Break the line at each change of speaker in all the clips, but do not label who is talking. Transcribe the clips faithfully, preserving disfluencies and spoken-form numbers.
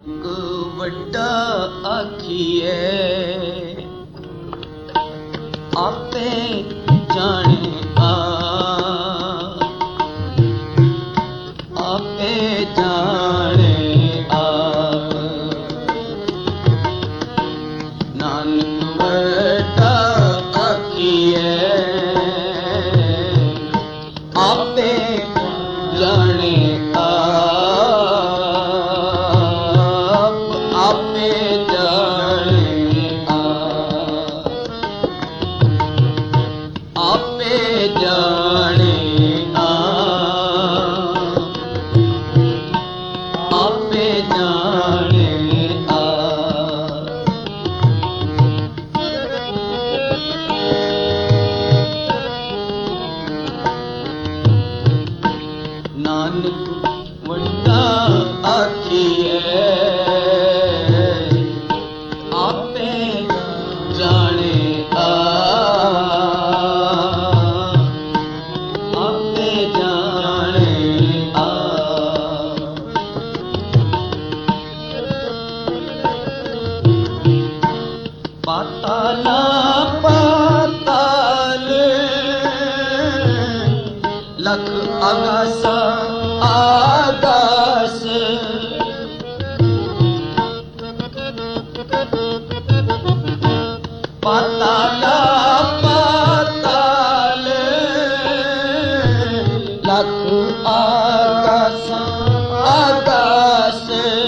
ਵੱਡਾ ਆਖੀਏ ਆਪੇ ਜਾਣੇ ਆ ਆਪੇ ਜਾਣੇ ਆਪ ਨਾਨਕ ਵੱਡਾ ਆਖੀਏ ਆਪੇ ਜਾਣੇ लख आगास आगास पाताल पाताल लख आगास आगास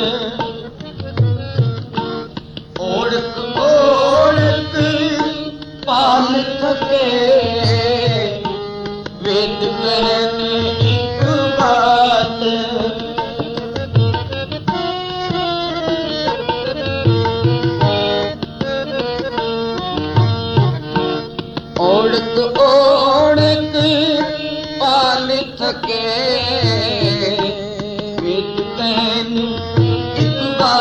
ओढ़क ओढ़क पाल थके वेद कहन एक बात ओढ़क ओढ़क पाल थके वेद कहन एक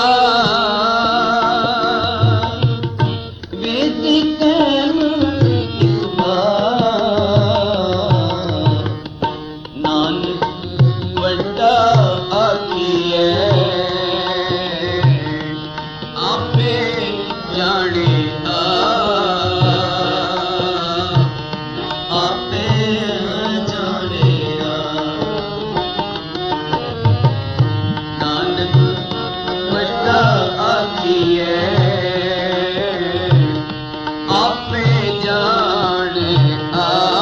बात वेद कहन एक बात ਵੱਡਾ ਆਖੀਏ ਆਪੇ ਜਾਣੇ ਆ ਆਪੇ ਜਾਣੇ ਆ ਨਾਨਕ ਵੱਡਾ ਆਖੀਏ ਆਪੇ ਜਾਣੇ ਆ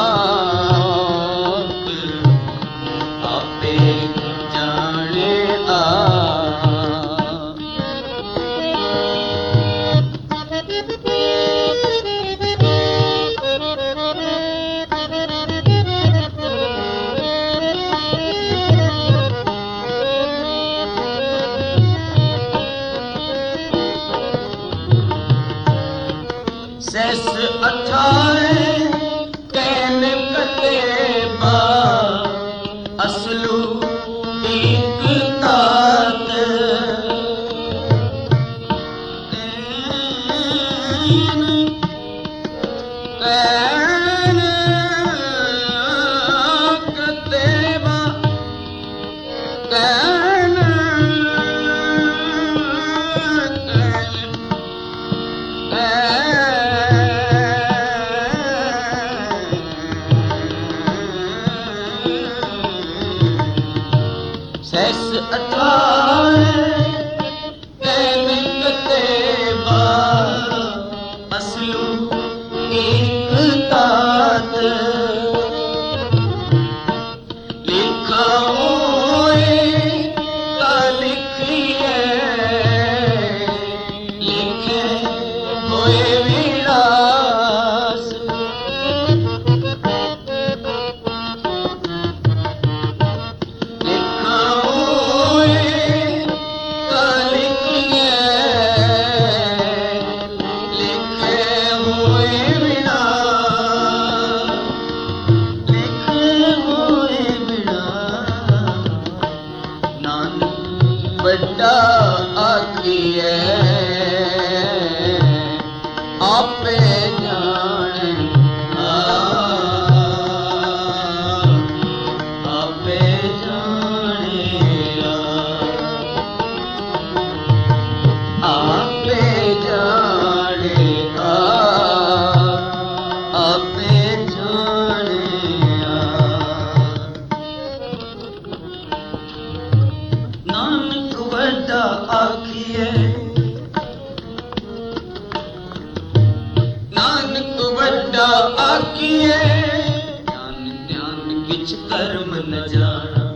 सैस अठाए कैन कतेबा असलू एक तात कैन कतेबा कैन सैस अठाए कैन कतेबा असलू एक तात लिखा होए ता लिखिए लिखे होए विलास ਵੱਡਾ ਆਖੀਏ ਆਪੇ ਜਾਣੇ ਆ ਆਪੇ ਜਾਣੇ ਆ वड्डा आखिए नानक वड्डा आखिए ध्यान ध्यान किछ कर्म न जाना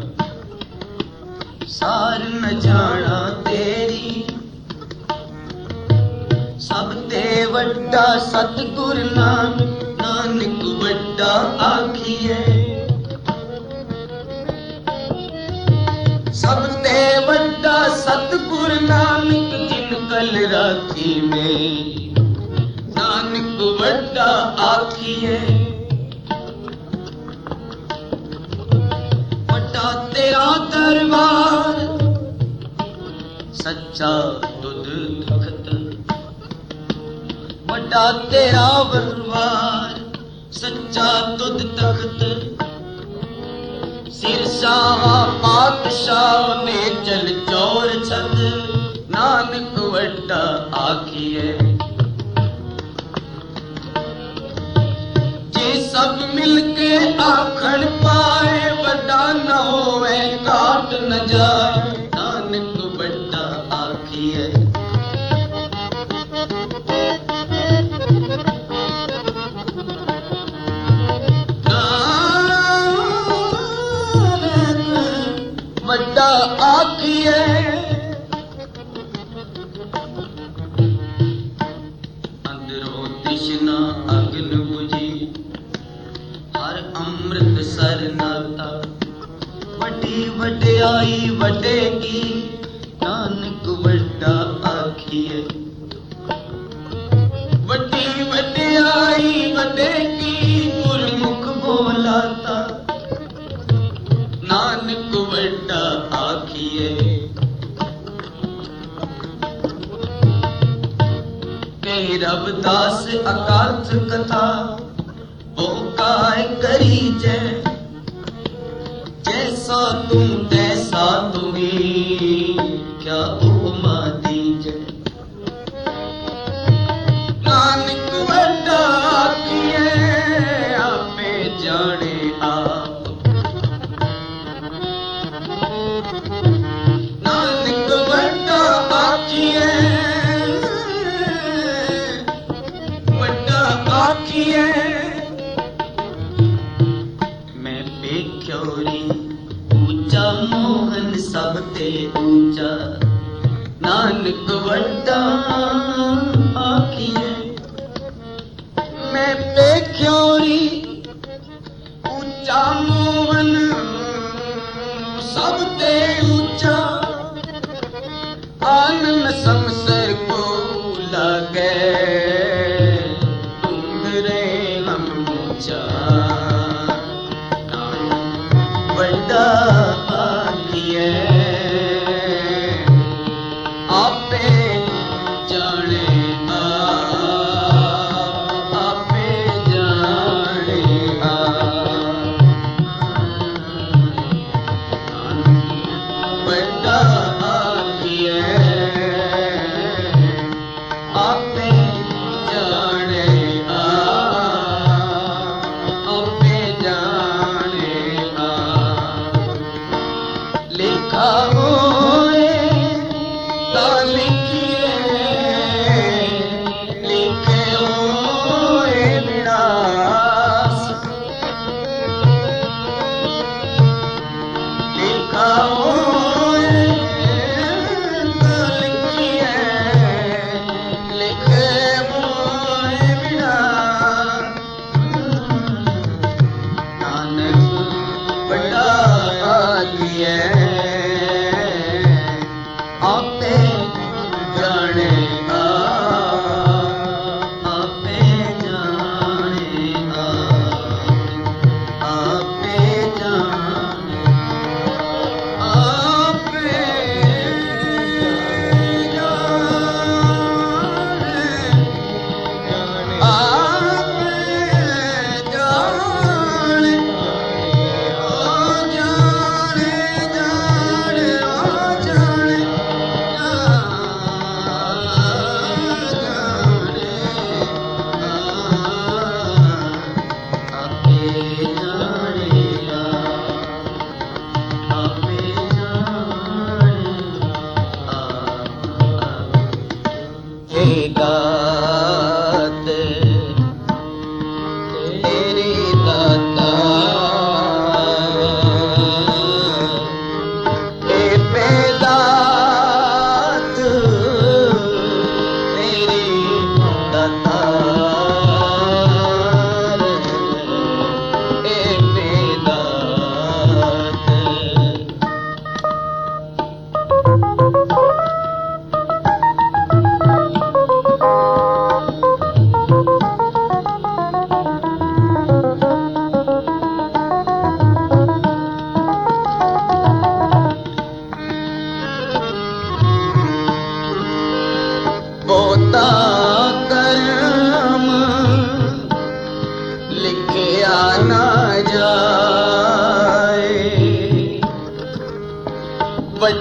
सार न जाना तेरी सब ते वड्डा सतगुर नानक नानक वड्डा आखिए सब ते वड्डा सतगुर नानक जिन कल राखी में नानक वड्डा आखिए वड्डा तेरा दरबार सच्चा दुध तखत वड्डा तेरा दरबार सच्चा दुध तखत सिरशाह पातशाह ने चल चोर छद नानक वड्डा आखिए जे सब मिलके आखण पाए वड्डा न होवे काट न जाए नानक वड्डा आखिए वड्डा आखिए अंदरों तृष्णा अग्न बुझी हर अमृत सर नाता वड्डी वड्याई वड्डेगी नानक वड्डा आखिए वड्डी वड्याई वड्डेगी गुरमुख बोलाता नानक वड्डा आखिए कह रविदास अकाथ कथा ओ काय करी जय जैसा तुम तैसा तुम्ही क्या उपमा दीजय नानक वड्डा आखिए आपे जाने आप नानक वड्डा आखिए वड्डा आखिए मैं बेख्योरी ऊंचा मोहन सब ते ऊंचा नानक वड्डा आखिए मैं बेख्योरी ऊंचा मोहन सब ते ऊंचा आनंद संसर को लगे तुम्हारे हम ऊंचा वड्डा आखिए आपे जाने आपे जाने वड्डा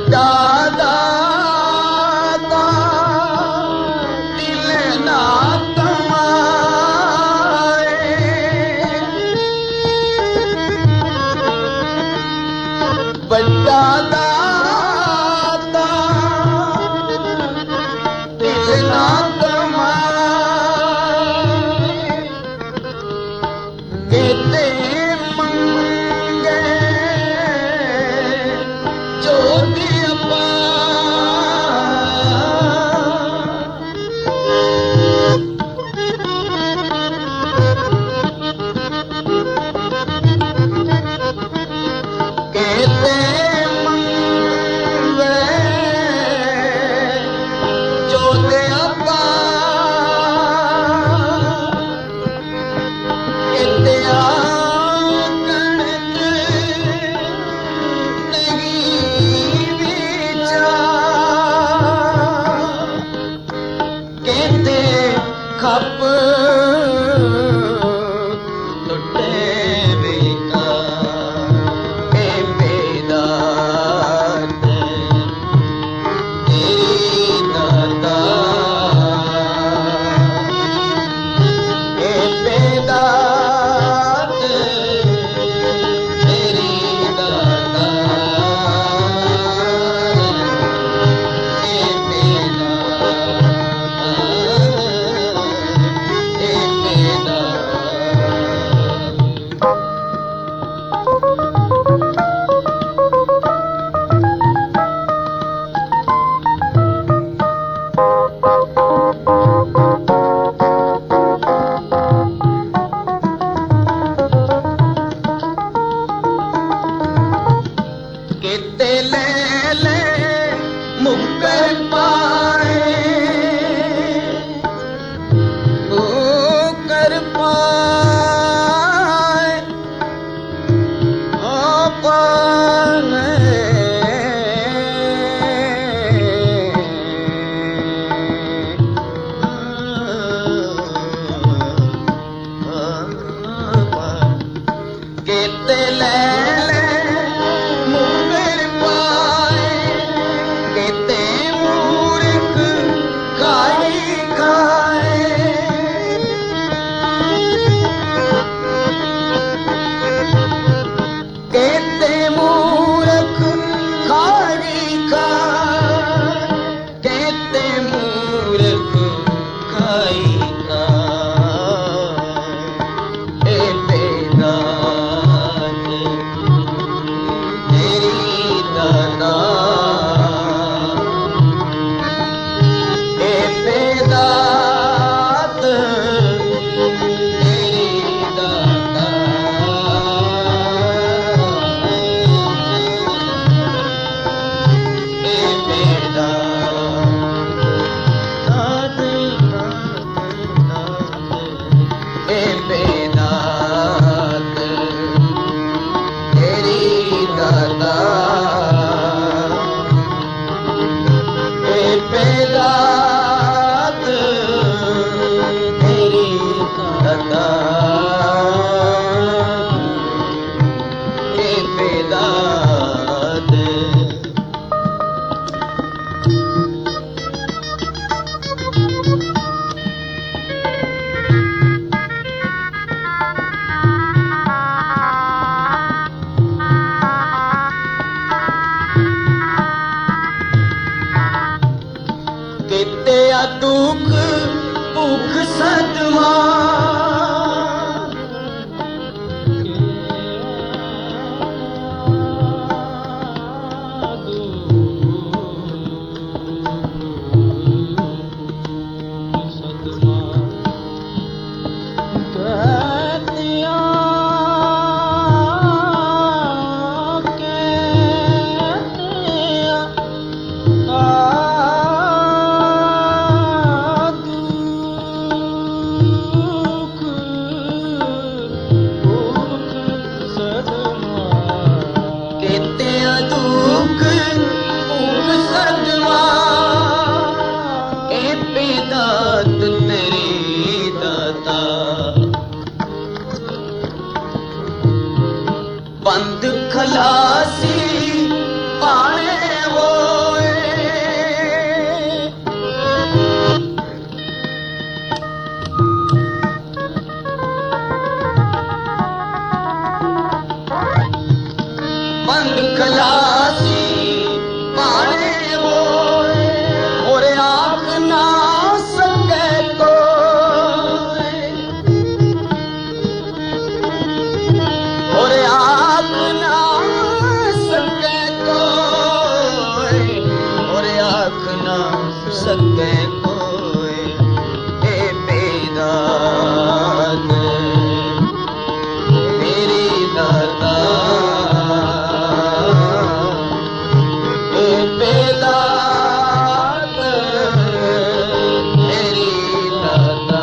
ਵੱਡਾ ਦਾਤਾ ਦਿਲ ਨਾ ਕਮਾਏ ਵੱਡਾ ਦਾਤਾ ਦਿਲ ਨਾ ਕਮਾਏ ਕਿਤੇ ਖੱਪ ਟੁੱਟੇ ਵੇਖਾ ਇਹ ਬੇਦਾਤ ਤੇਰੀ ਦਾਤਾ ਇਹ ਬੇਦਾਤ ਤੇਰੀ ਦਾਤਾ ਇਹ ਕਿਤੇ ਲੈ ਲੈ ਮੁੱਕਰ ਪਾਏ ਮੁੱਕਰ ਪਾਏ ਆਪਣੇ ਕਿਤੇ ਲੈ ਦੁੱਖ ਭੁੱਖ ਸਦਮਾ सके कोई ए बेदात मेरी दाता ए बेदात मेरी दाता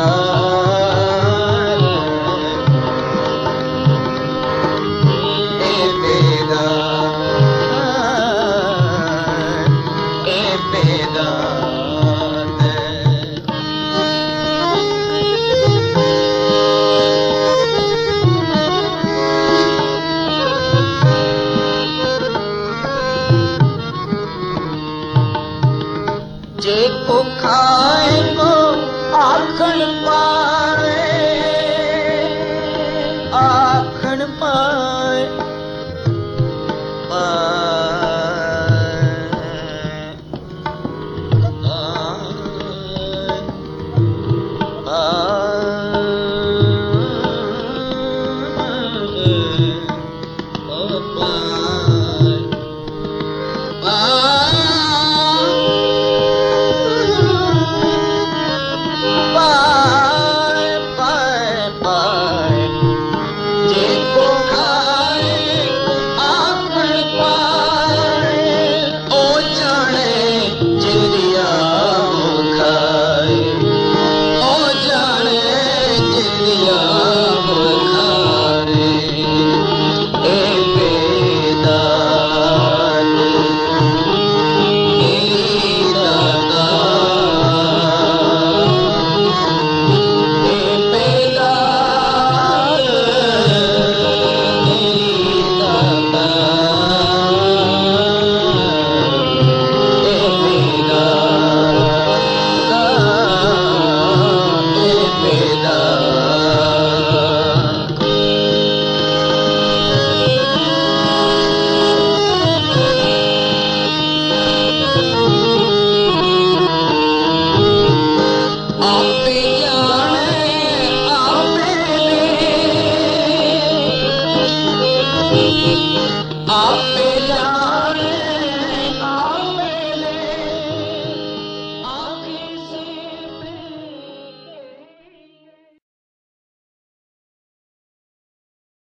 ए बेदात ए बेदात जे को खाए को आखण पार